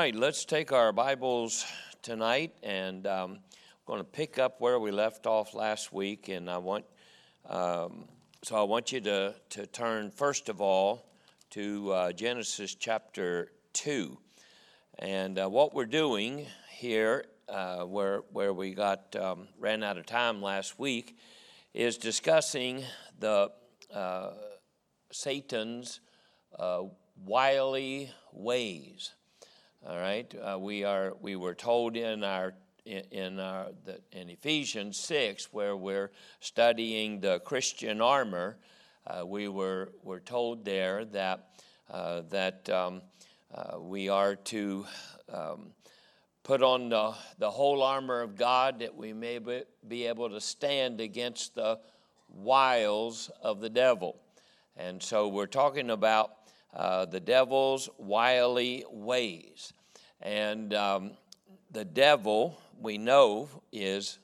right, let's take our Bibles tonight, and I'm going to pick up where we left off last week. And I want you to turn first of all to Genesis chapter 2. And what we're doing here, where we ran out of time last week, is discussing the Satan's wily ways. All right, we were told in Ephesians 6, where we're studying the Christian armor, we're told there that we are to put on the whole armor of God, that we may be able to stand against the wiles of the devil. And so we're talking about the devil's wily ways. And the devil, we know, is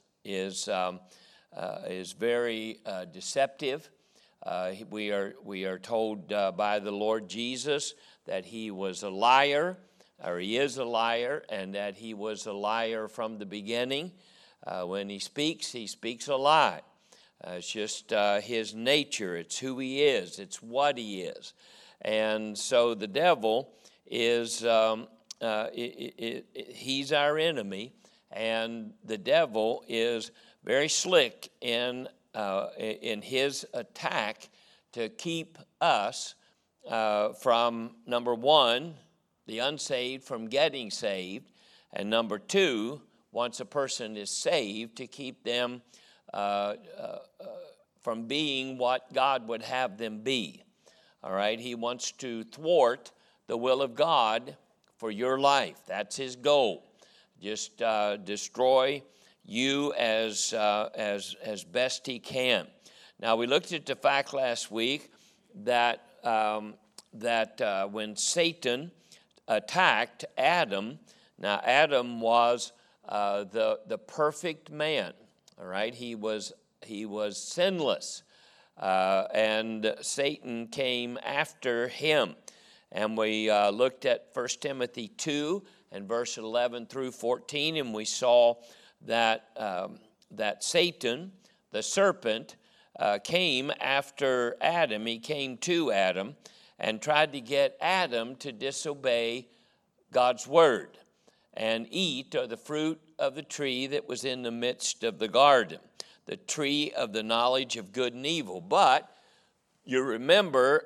very deceptive. We are told by the Lord Jesus that he was a liar, or he is a liar, and that he was a liar from the beginning. When he speaks a lie. It's just his nature. It's who he is. It's what he is. And so the devil is, he's our enemy, and the devil is very slick in his attack to keep us from, number one, the unsaved from getting saved, and number two, once a person is saved, to keep them from being what God would have them be. All right, he wants to thwart the will of God for your life. That's his goal. Just destroy you as best he can. Now, we looked at the fact last week that when Satan attacked Adam, now Adam was the perfect man. All right, he was sinless. And Satan came after him. And we looked at 1 Timothy 2 and verse 11 through 14, and we saw that Satan, the serpent, came after Adam. He came to Adam and tried to get Adam to disobey God's word and eat of the fruit of the tree that was in the midst of the garden, the tree of the knowledge of good and evil. But you remember,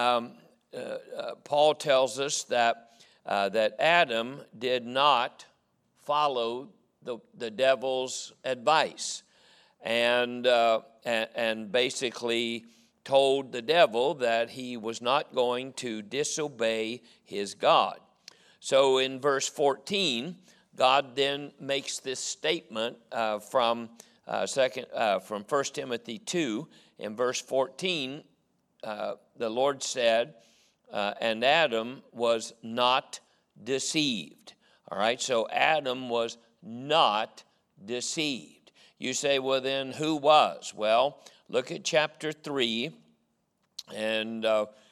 Paul tells us that Adam did not follow the devil's advice, and basically told the devil that he was not going to disobey his God. So in verse 14, God then makes this statement from 1 Timothy 2, in verse 14, the Lord said, and Adam was not deceived. All right, so Adam was not deceived. You say, well, then who was? Well, look at chapter 3, and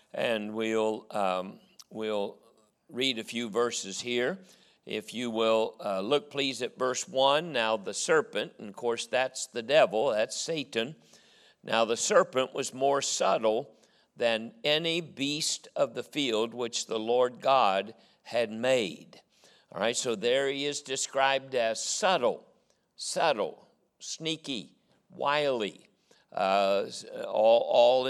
we'll read a few verses here. If you will look, please, at verse 1. Now the serpent, and of course that's the devil, that's Satan. Now the serpent was more subtle than any beast of the field which the Lord God had made. All right, so there he is described as subtle, sneaky, wily, all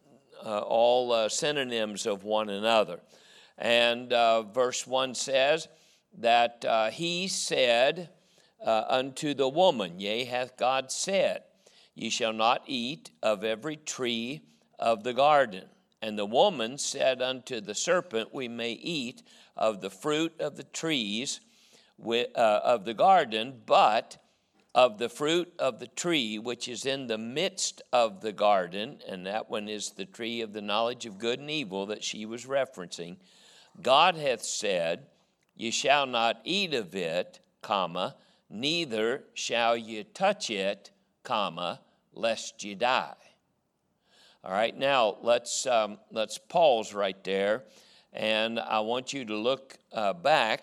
synonyms of one another. And verse 1 says that he said unto the woman, yea, hath God said, ye shall not eat of every tree of the garden. And the woman said unto the serpent, we may eat of the fruit of the trees of the garden, but of the fruit of the tree which is in the midst of the garden, and that one is the tree of the knowledge of good and evil that she was referencing, God hath said, ye shall not eat of it, comma, neither shall ye touch it, comma, lest ye die. All right, now let's pause right there, and I want you to look back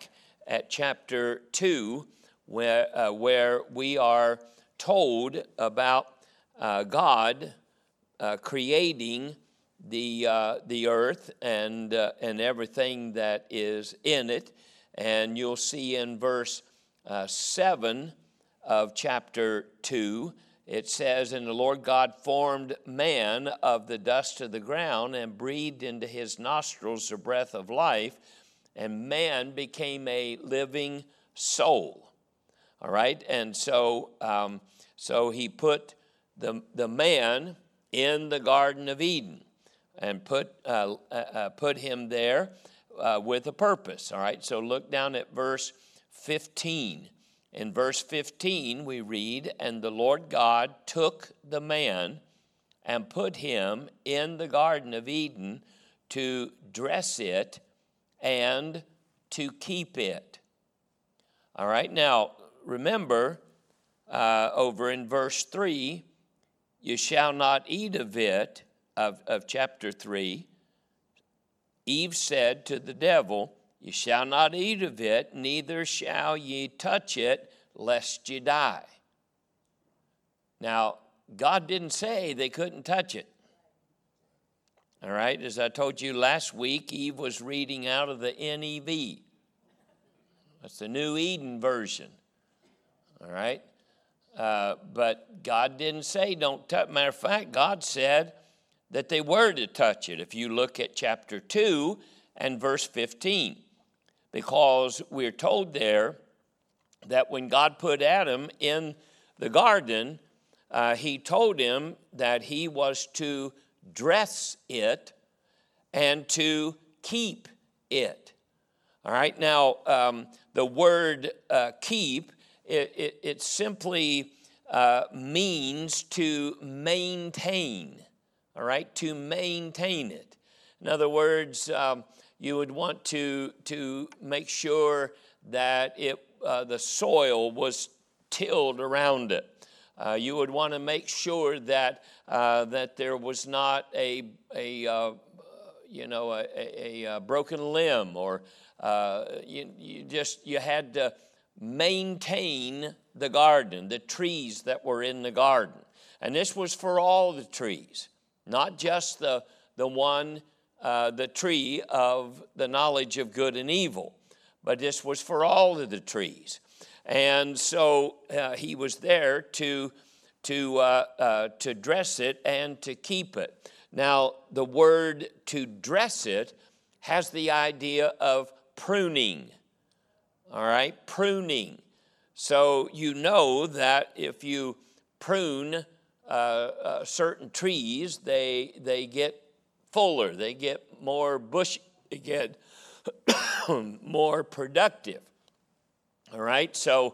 at chapter 2, where we are told about God creating the earth and everything that is in it. And you'll see in verse 7 of chapter 2, it says, "And the Lord God formed man of the dust of the ground and breathed into his nostrils the breath of life, and man became a living soul." All right, and so he put the man in the Garden of Eden and put him there with a purpose. All right, so look down at verse 15. In verse 15, we read, "And the Lord God took the man and put him in the Garden of Eden to dress it and to keep it." All right, now remember over in verse 3, "You shall not eat of it," of chapter 3. Eve said to the devil, "You shall not eat of it, neither shall ye touch it, lest ye die." Now, God didn't say they couldn't touch it. All right, as I told you last week, Eve was reading out of the NEV. That's the New Eden version. All right, but God didn't say don't touch. Matter of fact, God said that they were to touch it. If you look at chapter 2 and verse 15, because we're told there that when God put Adam in the garden, he told him that he was to dress it and to keep it. All right, now the word keep, it simply means to maintain. All right, to maintain it. In other words, you would want to make sure that the soil was tilled around it. You would want to make sure that there was not a broken limb, or you had to maintain the garden, the trees that were in the garden, and this was for all the trees. Not just the tree of the knowledge of good and evil, but this was for all of the trees. And so he was there to dress it and to keep it. Now, the word to dress it has the idea of pruning. All right, pruning. So you know that if you prune certain trees, they get fuller, they get more bushy, they get more productive. All right, so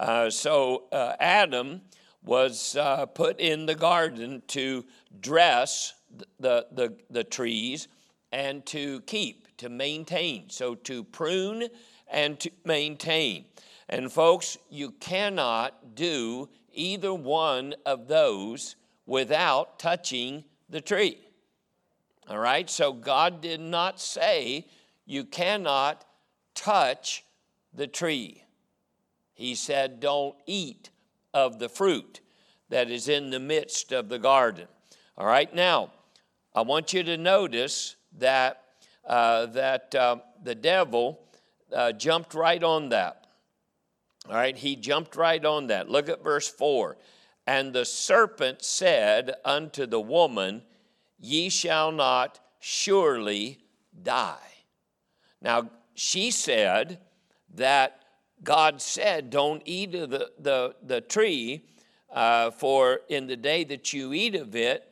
Adam was put in the garden to dress the trees and to keep, to maintain. So to prune and to maintain. And folks, you cannot do either one of those without touching the tree. All right, so God did not say you cannot touch the tree. He said don't eat of the fruit that is in the midst of the garden. All right, now I want you to notice that the devil jumped right on that. All right, he jumped right on that. Look at verse 4. "And the serpent said unto the woman, Ye shall not surely die." Now, she said that God said, don't eat of the tree, for in the day that you eat of it,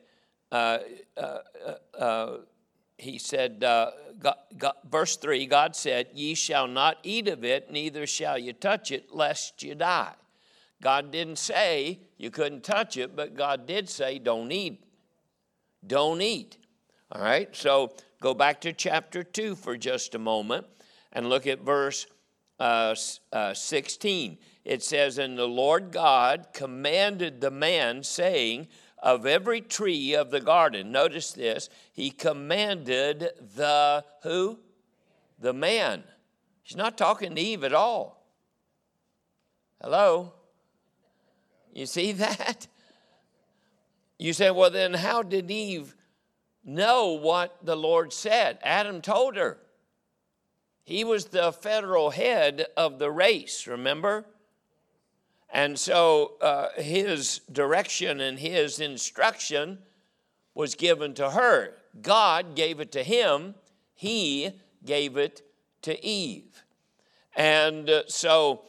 he said, verse 3, God said, "Ye shall not eat of it, neither shall you touch it, lest you die." God didn't say you couldn't touch it, but God did say don't eat. Don't eat. All right, so go back to chapter 2 for just a moment and look at verse 16. It says, "And the Lord God commanded the man, saying, Of every tree of the garden," notice this, he commanded the who? The man. She's not talking to Eve at all. Hello? You see that? You say, well, then how did Eve know what the Lord said? Adam told her. He was the federal head of the race, remember? And so his direction and his instruction was given to her. God gave it to him. He gave it to Eve. And so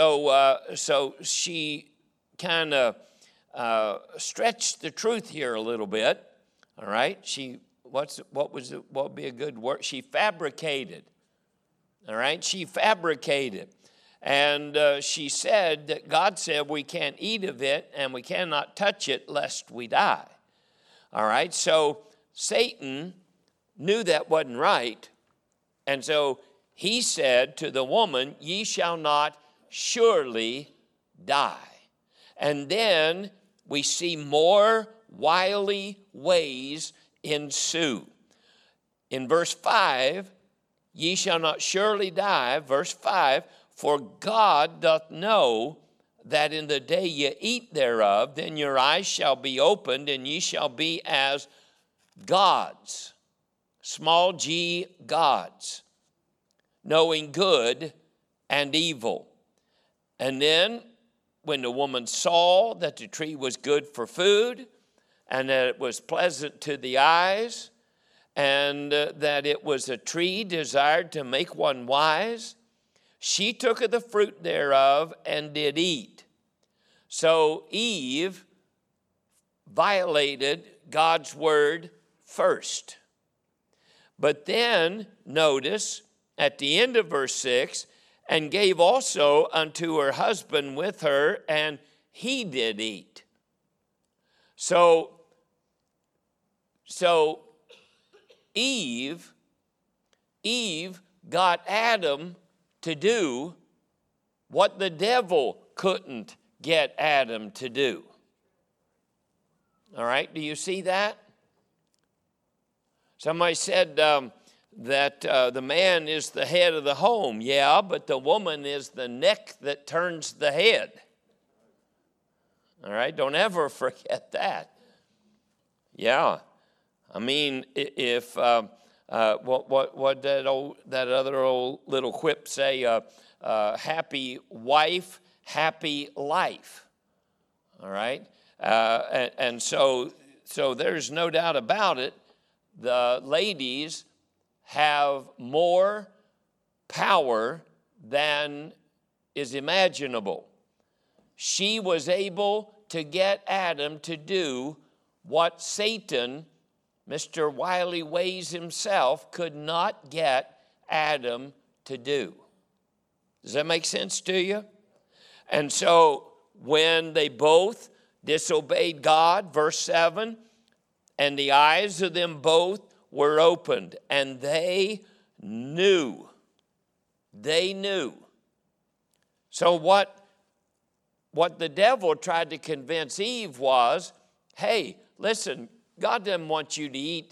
she kind of stretched the truth here a little bit. All right? What would be a good word? She fabricated. All right? She fabricated. And she said that God said we can't eat of it and we cannot touch it lest we die. All right? So Satan knew that wasn't right. And so he said to the woman, ye shall not surely die. And then we see more wily ways ensue. In verse 5, ye shall not surely die, verse 5, for God doth know that in the day ye eat thereof, then your eyes shall be opened, and ye shall be as gods, small g, gods, knowing good and evil. And then when the woman saw that the tree was good for food, and that it was pleasant to the eyes, and that it was a tree desired to make one wise, she took of the fruit thereof and did eat. So Eve violated God's word first. But then, notice, at the end of verse 6, and gave also unto her husband with her, and he did eat. So Eve got Adam to do what the devil couldn't get Adam to do. All right, do you see that? Somebody said that the man is the head of the home. Yeah, but the woman is the neck that turns the head. All right, don't ever forget that. Yeah, I mean, if what that other old little quip say? Happy wife, happy life. All right, and so there's no doubt about it. The ladies have more power than is imaginable. She was able to get Adam to do what Satan, Mr. Wily Ways himself, could not get Adam to do. Does that make sense to you? And so when they both disobeyed God, verse 7, and the eyes of them both were opened, and they knew. They knew. So what the devil tried to convince Eve was, hey, listen, God doesn't want you to eat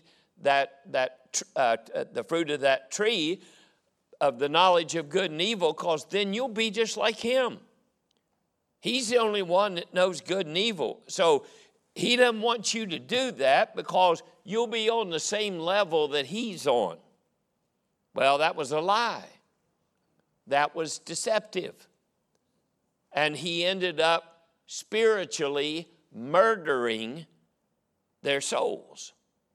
the fruit of that tree of the knowledge of good and evil, because then you'll be just like him. He's the only one that knows good and evil. So he doesn't want you to do that because you'll be on the same level that he's on. Well, that was a lie. That was deceptive. And he ended up spiritually murdering their souls.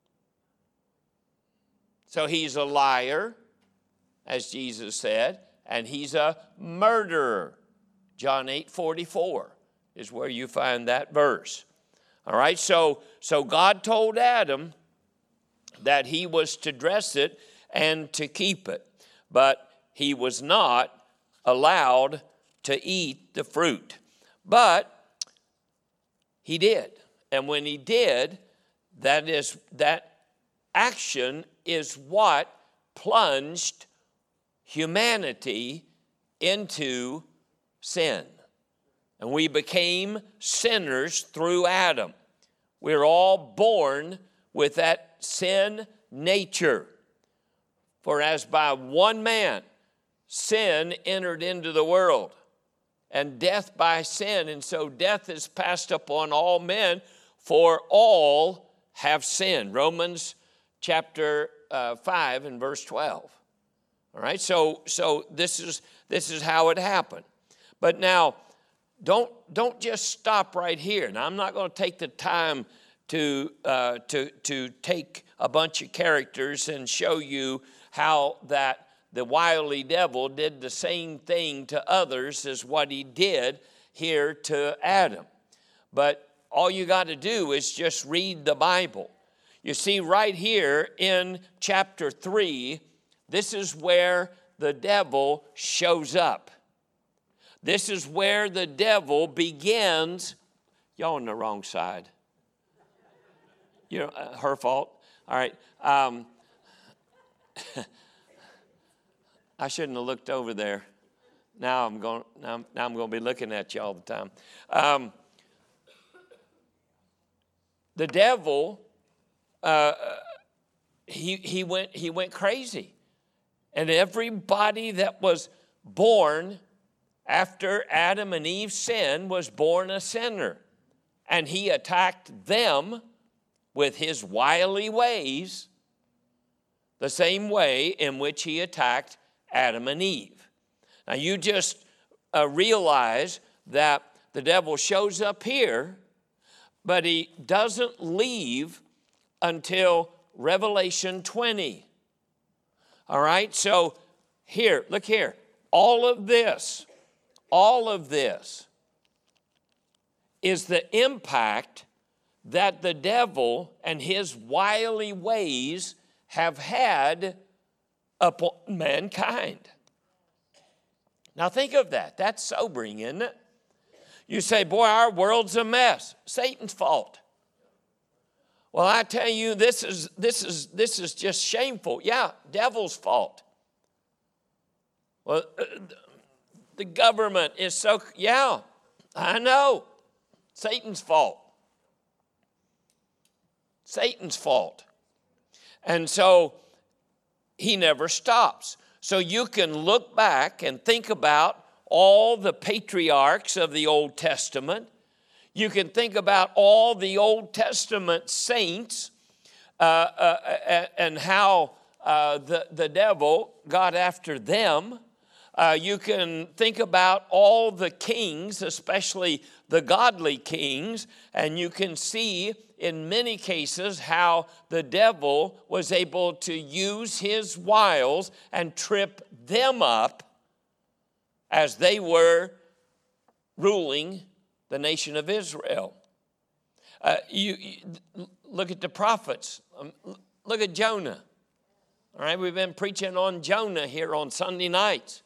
So he's a liar, as Jesus said, and he's a murderer. John 8:44 is where you find that verse. All right, so God told Adam that he was to dress it and to keep it, but he was not allowed to eat the fruit. But he did, and when he did, that action is what plunged humanity into sin. And we became sinners through Adam. We're all born with that sin nature. For as by one man sin entered into the world, and death by sin. And so death is passed upon all men, for all have sinned. Romans chapter 5 and verse 12. All right, so this is how it happened. But now, don't just stop right here. Now, I'm not going to take the time to take a bunch of characters and show you how that the wily devil did the same thing to others as what he did here to Adam. But all you got to do is just read the Bible. You see, right here in chapter 3, this is where the devil shows up. This is where the devil begins. Y'all on the wrong side. Her fault. All right. I shouldn't have looked over there. Now I'm going to be looking at you all the time. The devil, he went crazy, and everybody that was born after Adam and Eve sinned was born a sinner, and he attacked them with his wily ways, the same way in which he attacked Adam and Eve. Now you just realize that the devil shows up here, but he doesn't leave until Revelation 20. All right, so here, look here. All of this is the impact that the devil and his wily ways have had upon mankind. Now think of that. That's sobering, isn't it? You say, boy, our world's a mess. Satan's fault. Well, I tell you, this is just shameful. Yeah, devil's fault. Well, the government is so, yeah, I know. Satan's fault. Satan's fault. And so he never stops. So you can look back and think about all the patriarchs of the Old Testament. You can think about all the Old Testament saints and how the devil got after them. You can think about all the kings, especially the godly kings, and you can see in many cases how the devil was able to use his wiles and trip them up as they were ruling the nation of Israel. You look at the prophets. Look at Jonah. All right, we've been preaching on Jonah here on Sunday nights.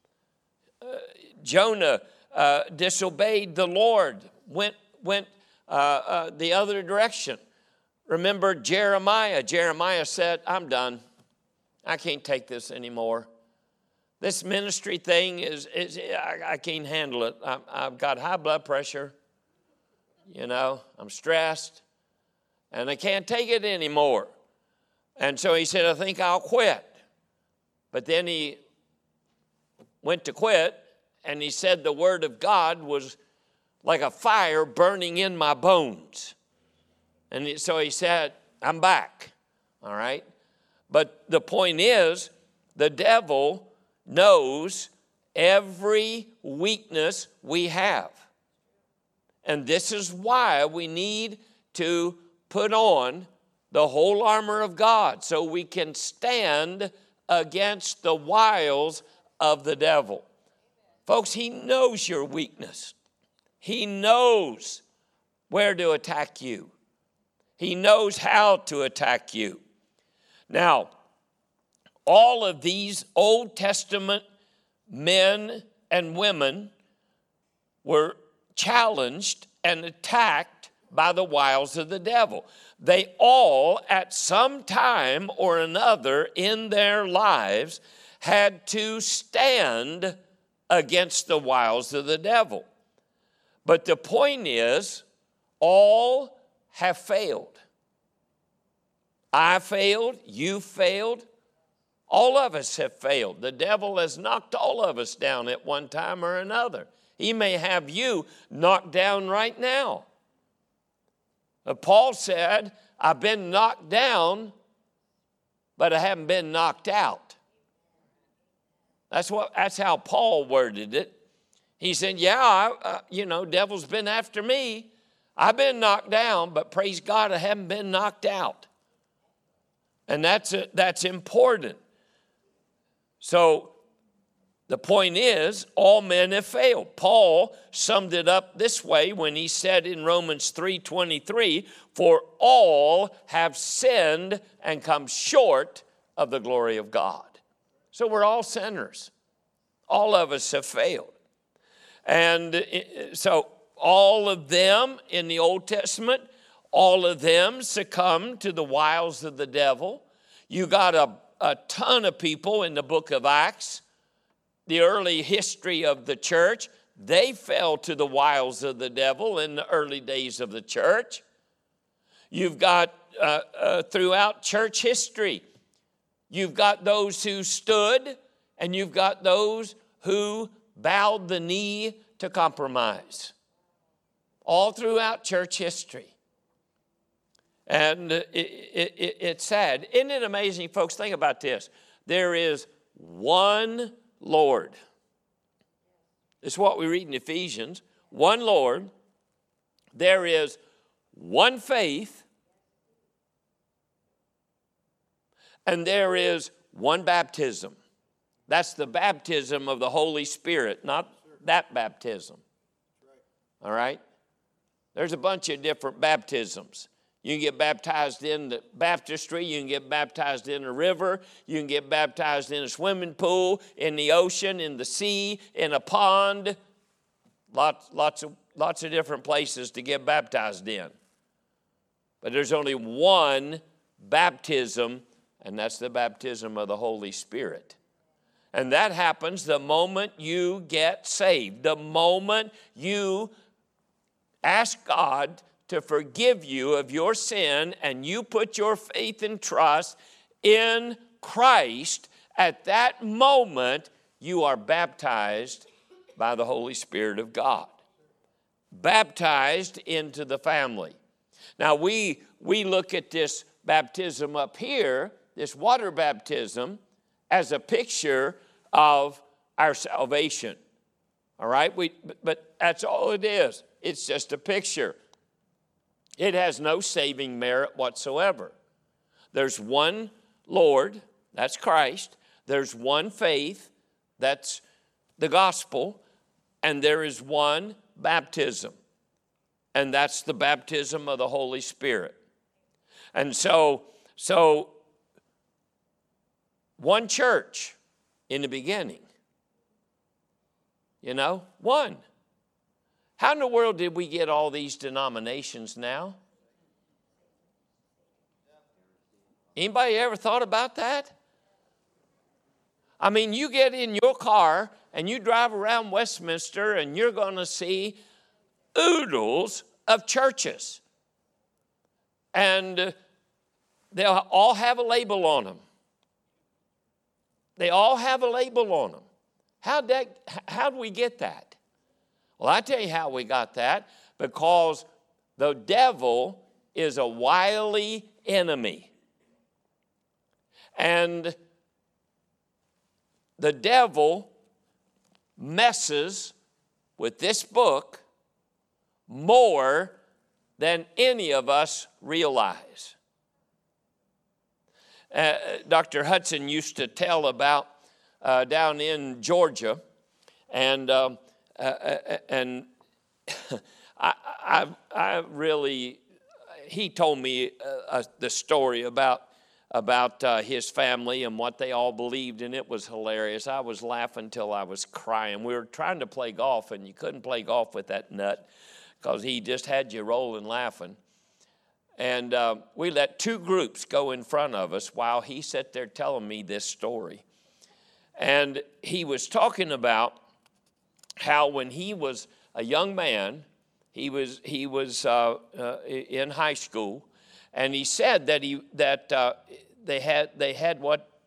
Jonah disobeyed the Lord, went the other direction. Remember Jeremiah. Jeremiah said, I'm done. I can't take this anymore. This ministry thing I can't handle it. I've got high blood pressure. I'm stressed. And I can't take it anymore. And so he said, I think I'll quit. But then he went to quit, and he said the word of God was like a fire burning in my bones. And so he said, I'm back. All right? But the point is, the devil knows every weakness we have. And this is why we need to put on the whole armor of God so we can stand against the wiles of the devil. Folks, he knows your weakness. He knows where to attack you. He knows how to attack you. Now, all of these Old Testament men and women were challenged and attacked by the wiles of the devil. They all, at some time or another in their lives, had to stand against the wiles of the devil. But the point is, all have failed. I failed, you failed, All of us have failed. The devil has knocked all of us down at one time or another. He may have you knocked down right now. Paul said, I've been knocked down, but I haven't been knocked out. That's how Paul worded it. He said, devil's been after me. I've been knocked down, but praise God, I haven't been knocked out. And that's important. So the point is, all men have failed. Paul summed it up this way when he said in Romans 3:23, for all have sinned and come short of the glory of God. So we're all sinners. All of us have failed. And so all of them in the Old Testament, all of them succumbed to the wiles of the devil. You got a ton of people in the book of Acts, the early history of the church. They fell to the wiles of the devil in the early days of the church. You've got throughout church history, you've got those who stood and you've got those who bowed the knee to compromise. All throughout church history. And it's sad. Isn't it amazing, folks? Think about this. There is one Lord. It's what we read in Ephesians. One Lord. There is one faith. And there is one baptism. That's the baptism of the Holy Spirit, not that baptism. All right? There's a bunch of different baptisms. You can get baptized in the baptistry. You can get baptized in a river. You can get baptized in a swimming pool, in the ocean, in the sea, in a pond. Lots of different places to get baptized in. But there's only one baptism, and that's the baptism of the Holy Spirit. And that happens the moment you get saved, the moment you ask God to forgive you of your sin and you put your faith and trust in Christ. At that moment, you are baptized by the Holy Spirit of God. Baptized into the family. Now, we look at this baptism up here, this water baptism, as a picture of our salvation. All right? But that's all it is. It's just a picture. It has no saving merit whatsoever. There's one Lord, that's Christ. There's one faith, that's the gospel. And there is one baptism, and that's the baptism of the Holy Spirit. And so one church in the beginning, one. How in the world did we get all these denominations now? Anybody ever thought about that? I mean, you get in your car and you drive around Westminster and you're going to see oodles of churches. And they'll all have a label on them. They all have a label on them. How'd we get that? Well, I tell you how we got that. Because the devil is a wily enemy. And the devil messes with this book more than any of us realize. Dr. Hudson used to tell about down in Georgia, and I really, he told me the story about his family and what they all believed, and it was hilarious. I was laughing till I was crying. We were trying to play golf, and you couldn't play golf with that nut because he just had you rolling laughing. And we let two groups go in front of us while he sat there telling me this story. And he was talking about how when he was a young man, he was in high school, and he said that they had what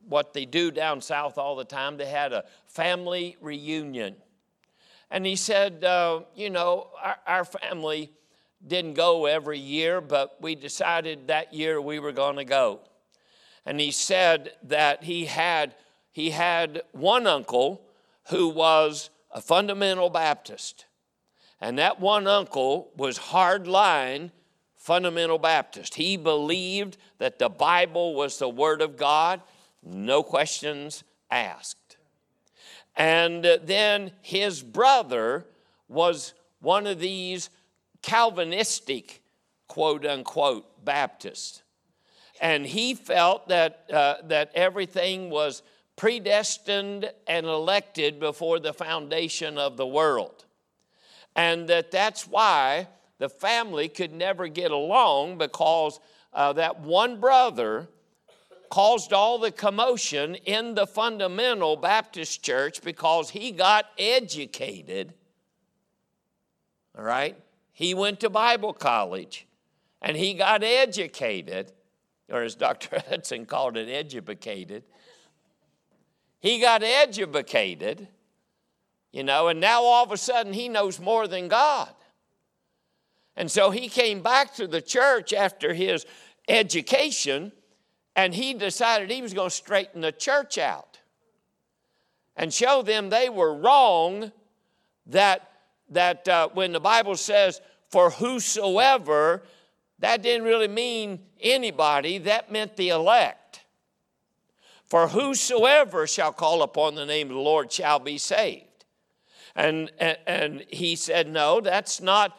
what they do down south all the time. They had a family reunion. And he said, our family didn't go every year, but we decided that year we were going to go. And he said that he had one uncle who was a fundamental Baptist. And that one uncle was hardline fundamental Baptist. He believed that the Bible was the Word of God, no questions asked. And then his brother was one of these Calvinistic, quote unquote, Baptists. And he felt that everything was predestined and elected before the foundation of the world. And that's why the family could never get along, because that one brother caused all the commotion in the fundamental Baptist church because he got educated. All right? He went to Bible college and he got educated, or as Dr. Hudson called it, educated. He got educated, and now all of a sudden he knows more than God. And so he came back to the church after his education, and he decided he was going to straighten the church out and show them they were wrong, that when the Bible says, for whosoever, that didn't really mean anybody, that meant the elect. For whosoever shall call upon the name of the Lord shall be saved. And he said, no, that's not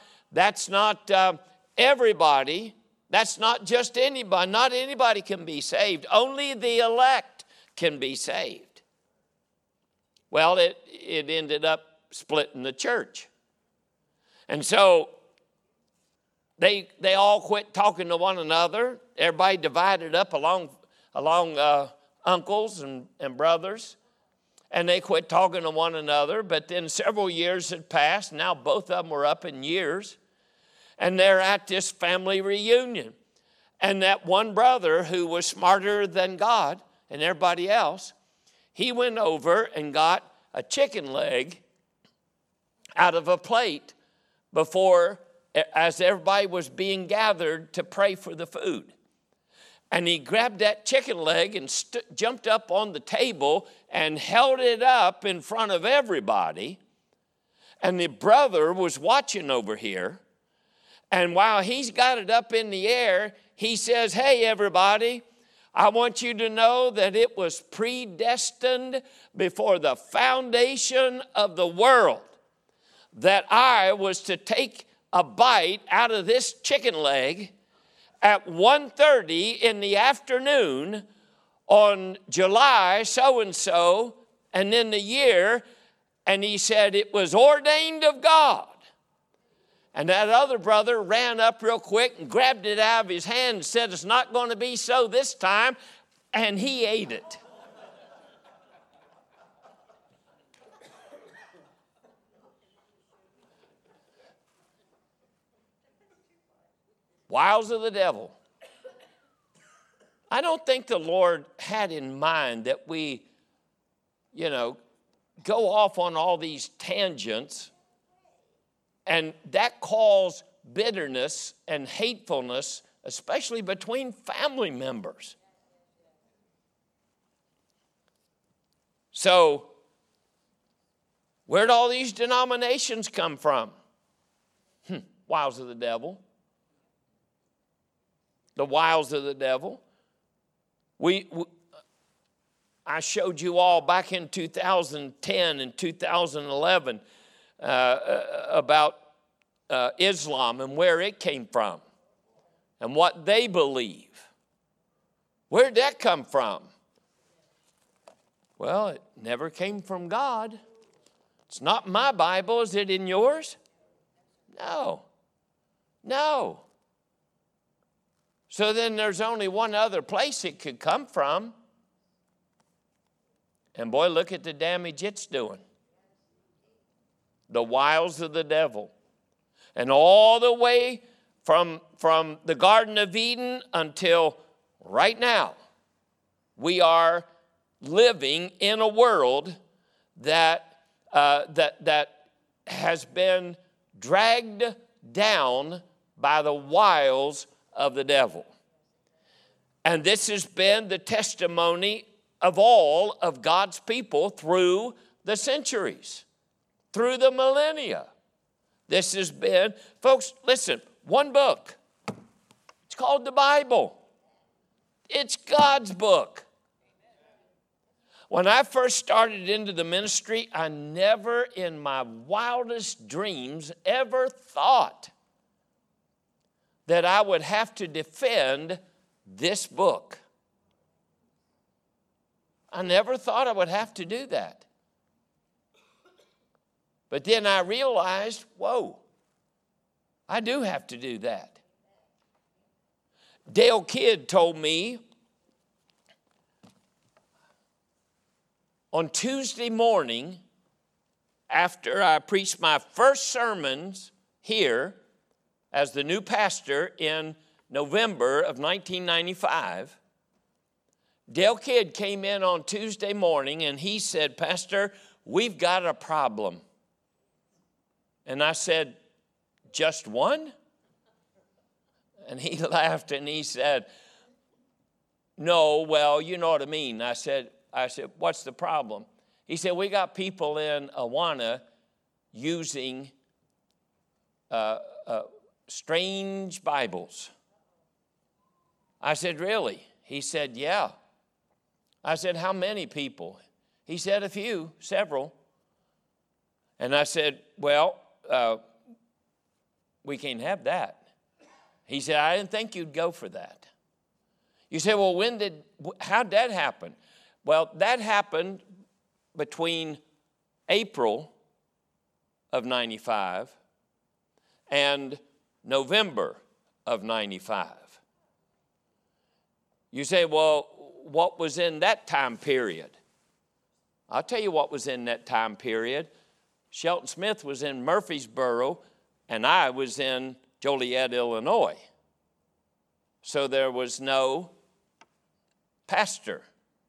everybody. That's not just anybody. Not anybody can be saved. Only the elect can be saved. Well, it ended up splitting the church. And so they all quit talking to one another. Everybody divided up along uncles and brothers. And they quit talking to one another. But then several years had passed. Now both of them were up in years. And they're at this family reunion. And that one brother who was smarter than God and everybody else, he went over and got a chicken leg out of a plate before, as everybody was being gathered to pray for the food. And he grabbed that chicken leg and jumped up on the table and held it up in front of everybody. And the brother was watching over here. And while he's got it up in the air, he says, hey, everybody, I want you to know that it was predestined before the foundation of the world that I was to take a bite out of this chicken leg at 1:30 in the afternoon on July so-and-so, and then the year, and he said it was ordained of God. And that other brother ran up real quick and grabbed it out of his hand and said, it's not going to be so this time, and he ate it. Wiles of the devil. I don't think the Lord had in mind that we, go off on all these tangents, and that caused bitterness and hatefulness, especially between family members. So, where'd all these denominations come from? Wiles of the devil. The wiles of the devil. I showed you all back in 2010 and 2011 about Islam and where it came from and what they believe. Where did that come from? Well, it never came from God. It's not my Bible. Is it in yours? No. So then there's only one other place it could come from. And boy, look at the damage it's doing. The wiles of the devil. And all the way from the Garden of Eden until right now, we are living in a world that has been dragged down by the wiles of the devil. And this has been the testimony of all of God's people through the centuries, through the millennia. This has been, folks, listen, one book. It's called the Bible. It's God's book. When I first started into the ministry, I never in my wildest dreams ever thought that I would have to defend this book. I never thought I would have to do that. But then I realized, whoa, I do have to do that. Dale Kidd told me on Tuesday morning, after I preached my first sermons here as the new pastor in November of 1995, Dale Kidd came in on Tuesday morning and he said, "Pastor, we've got a problem." And I said, "Just one?" And he laughed and he said, "No, well, you know what I mean." I said, "What's the problem?" He said, "We got people in Awana using strange Bibles." I said, "Really?" He said, "Yeah." I said, "How many people?" He said, "A few, several." And I said, "Well, we can't have that." He said, "I didn't think you'd go for that." You say, "Well, how'd that happen?" Well, that happened between April of 95 and November of 95. You say, "Well, what was in that time period?" I'll tell you what was in that time period. Shelton Smith was in Murfreesboro, and I was in Joliet, Illinois. So there was no pastor.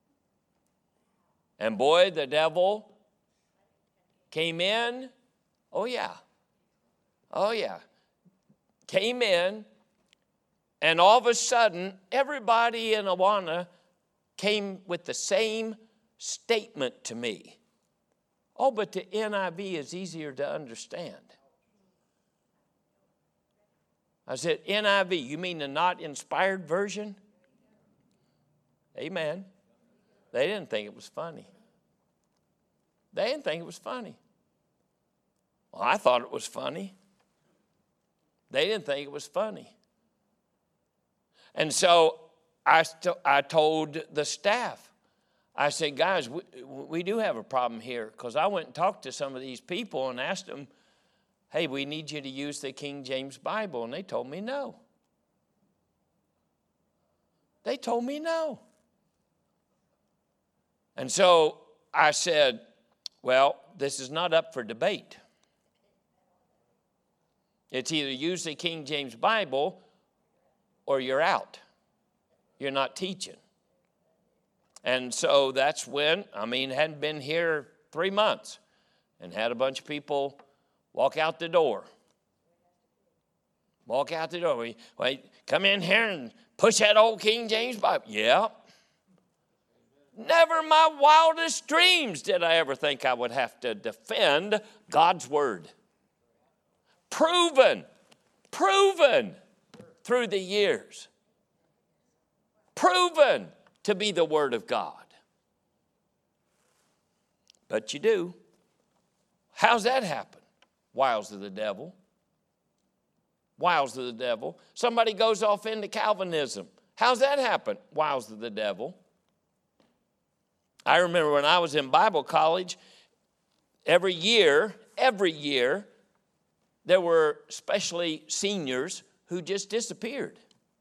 And boy, the devil came in. Oh, yeah. Oh, yeah. Came in, and all of a sudden, everybody in Awana came with the same statement to me. "Oh, but the NIV is easier to understand." I said, "NIV, you mean the not inspired version?" Amen. They didn't think it was funny. They didn't think it was funny. Well, I thought it was funny. They didn't think it was funny. And so I told the staff, I said, "Guys, we do have a problem here," because I went and talked to some of these people and asked them, "Hey, we need you to use the King James Bible." And they told me no. They told me no. And so I said, "Well, this is not up for debate. It's either use the King James Bible or you're out. You're not teaching." And so that's when, hadn't been here 3 months and had a bunch of people walk out the door. Walk out the door. Wait, come in here and push that old King James Bible. Yeah. Never in my wildest dreams did I ever think I would have to defend God's word. Proven through the years. Proven to be the word of God. But you do. How's that happen? Wiles of the devil. Wiles of the devil. Somebody goes off into Calvinism. How's that happen? Wiles of the devil. I remember when I was in Bible college, every year, there were especially seniors who just disappeared.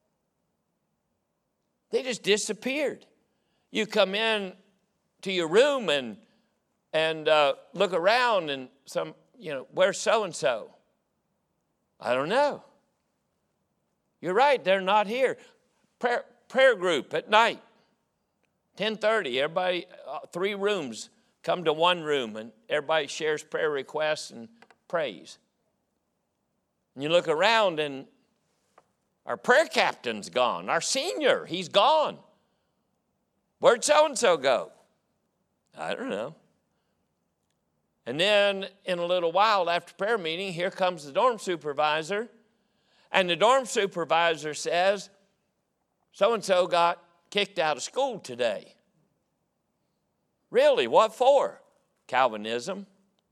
They just disappeared. You come in to your room and look around and where's so-and-so? I don't know. You're right, they're not here. Prayer group at night. 10:30, everybody, 3 rooms, come to one room, and everybody shares prayer requests and prays. And you look around, and our prayer captain's gone. Our senior, he's gone. Where'd so-and-so go? I don't know. And then in a little while after prayer meeting, here comes the dorm supervisor. And the dorm supervisor says, so-and-so got kicked out of school today. Really? What for? Calvinism.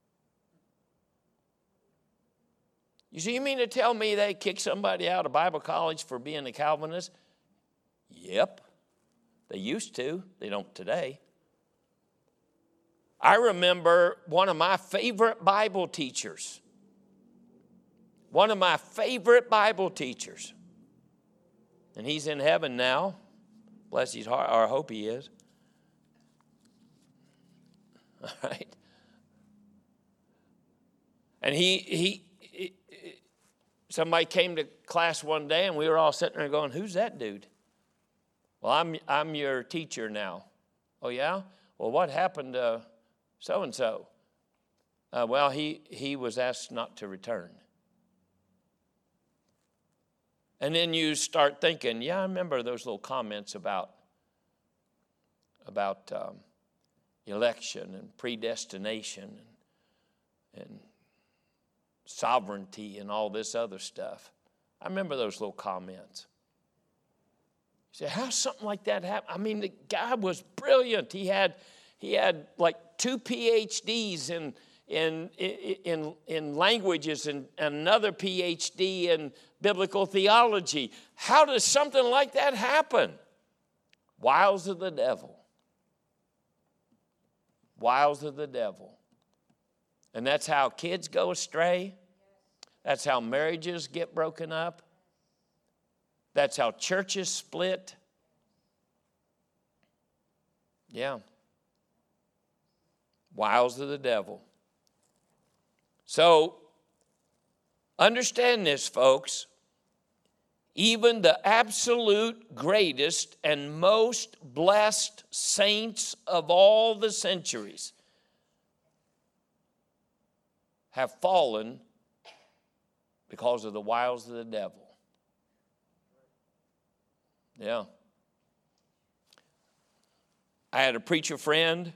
You see, you mean to tell me they kicked somebody out of Bible college for being a Calvinist? Yep. They used to. They don't today. I remember one of my favorite Bible teachers. One of my favorite Bible teachers. And he's in heaven now. Bless his heart, or I hope he is. All right. And somebody came to class one day, and we were all sitting there going, who's that dude? Well, I'm your teacher now. Oh, yeah? Well, what happened to so-and-so? Well, he was asked not to return. And then you start thinking, yeah, I remember those little comments about election and predestination and sovereignty and all this other stuff. I remember those little comments. You say, how's something like that happen? I mean, the guy was brilliant. He had like 2 PhDs in languages and another PhD in biblical theology. How does something like that happen? Wiles of the devil. Wiles of the devil. And that's how kids go astray. That's how marriages get broken up. That's how churches split. Yeah. Wiles of the devil. So, understand this, folks. Even the absolute greatest and most blessed saints of all the centuries have fallen because of the wiles of the devil. Yeah. I had a preacher friend,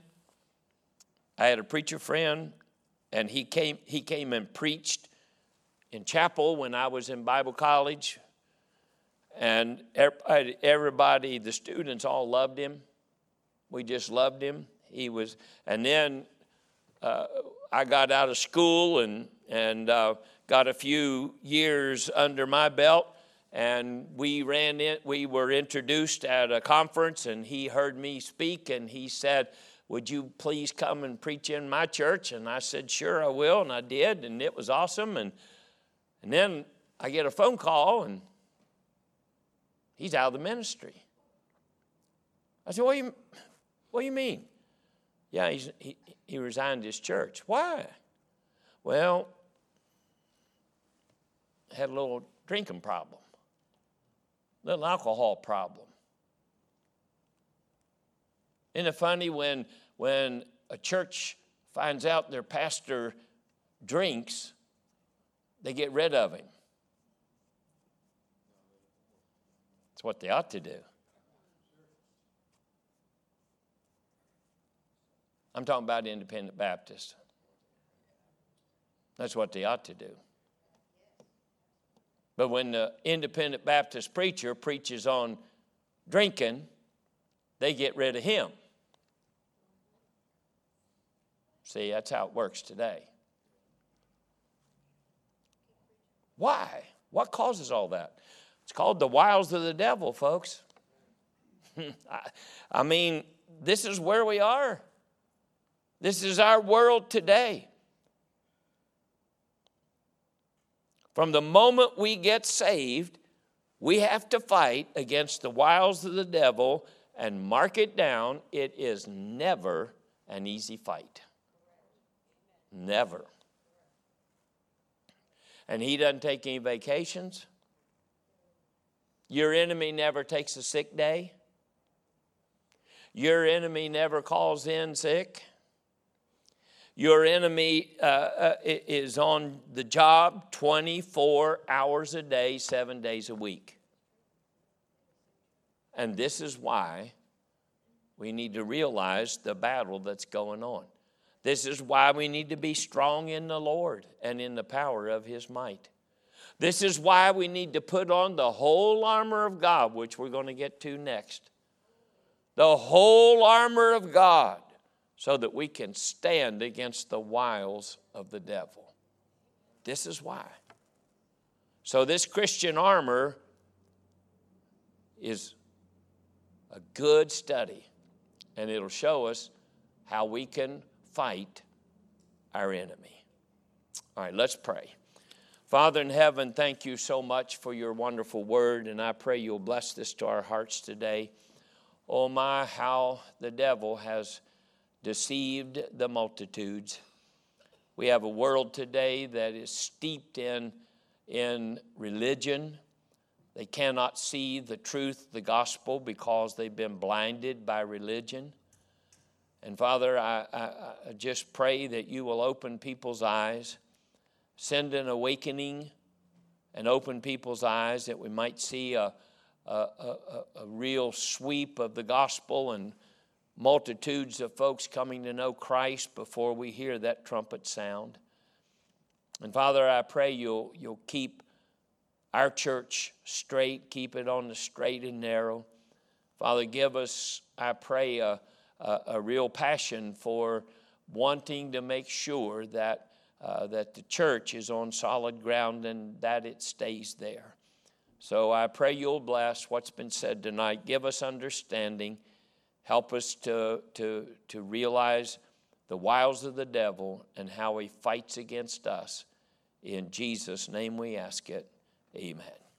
and he came and preached in chapel when I was in Bible college. And everybody, the students all loved him. We just loved him. And then I got out of school and got a few years under my belt. And we were introduced at a conference, and he heard me speak, and he said, would you please come and preach in my church? And I said, sure, I will. And I did, and it was awesome. And then I get a phone call, and he's out of the ministry. I said, what do you mean? Yeah, he resigned his church. Why? Well, had a little drinking problem, little alcohol problem. Isn't it funny when a church finds out their pastor drinks, they get rid of him? That's what they ought to do. I'm talking about Independent Baptists. That's what they ought to do. But when the Independent Baptist preacher preaches on drinking, they get rid of him. See, that's how it works today. Why? What causes all that? It's called the wiles of the devil, folks. I mean, this is where we are. This is our world today. From the moment we get saved, we have to fight against the wiles of the devil, and mark it down, it is never an easy fight. Never. And he doesn't take any vacations. Your enemy never takes a sick day. Your enemy never calls in sick. Your enemy is on the job 24 hours a day, 7 days a week. And this is why we need to realize the battle that's going on. This is why we need to be strong in the Lord and in the power of His might. This is why we need to put on the whole armor of God, which we're going to get to next. The whole armor of God, so that we can stand against the wiles of the devil. This is why. So this Christian armor is a good study, and it'll show us how we can fight our enemy. All right, let's pray. Father in heaven, thank you so much for your wonderful word, and I pray you'll bless this to our hearts today. Oh my, how the devil has deceived the multitudes. We have a world today that is steeped in religion. They cannot see the truth, the gospel, because they've been blinded by religion. And Father, I just pray that you will open people's eyes, send an awakening, and open people's eyes that we might see a real sweep of the gospel and multitudes of folks coming to know Christ before we hear that trumpet sound. And Father, I pray you'll keep our church straight, keep it on the straight and narrow. Father, give us, I pray, a real passion for wanting to make sure that the church is on solid ground and that it stays there. So I pray you'll bless what's been said tonight. Give us understanding. Help us to realize the wiles of the devil and how he fights against us. In Jesus' name we ask it. Amen.